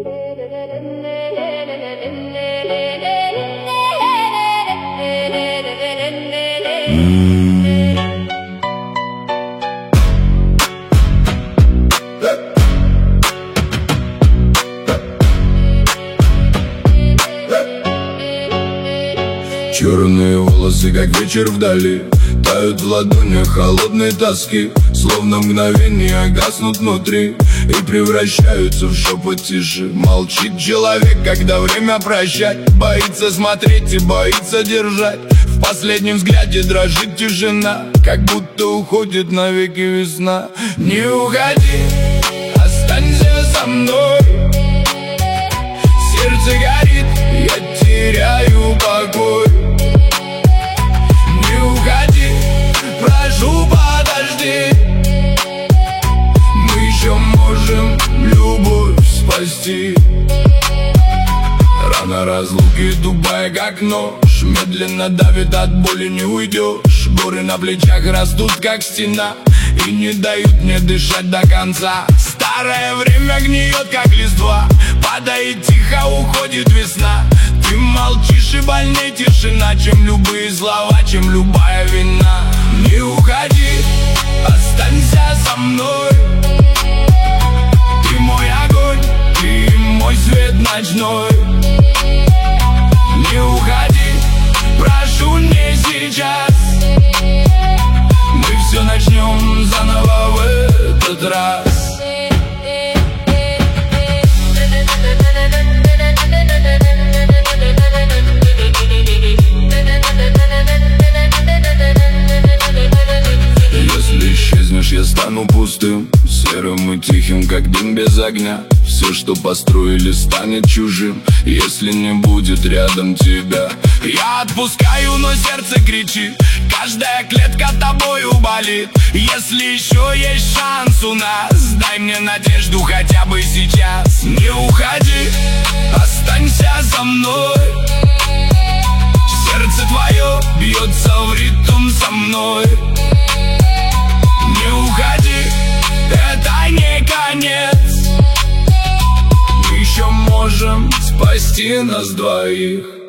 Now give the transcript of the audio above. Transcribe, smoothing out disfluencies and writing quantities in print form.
Черные волосы, как вечер вдали, тают в ладонях холодной тоски, словно мгновения гаснут внутри и превращаются в шепот тиши. Молчит человек, когда время прощать, боится смотреть и боится держать. В последнем взгляде дрожит тишина, как будто уходит навеки весна. Не уходи, останься со мной. Сердце горит, я теряю покой. Не уходи, прошу, подожди. Мы еще можем любовь спасти. Рана разлуки тупая, как нож, медленно давит, от боли не уйдешь. Горы на плечах растут, как стена, и не дают мне дышать до конца. Старое время гниет, как листва, падает тихо, уходит весна. Ты молчишь, и больней тишина, чем любые слова, чем любая вина. Не уходи, останься со мной. Ты мой огонь, ты мой свет ночной. Не уходи, прошу, не сейчас. Мы все начнем заново в этот раз. Если исчезнешь, я стану пустым, серым и тихим, как дым без огня. Все, что построили, станет чужим, если не будет рядом тебя. Я отпускаю, но сердце кричит, каждая клетка тобою болит. Если еще есть шанс у нас, дай мне надежду хотя бы сейчас. Не уходи, останься со мной. Сердце твое бьется в ритм со мной. Не уходи, это не конец. Мы еще можем спасти нас двоих.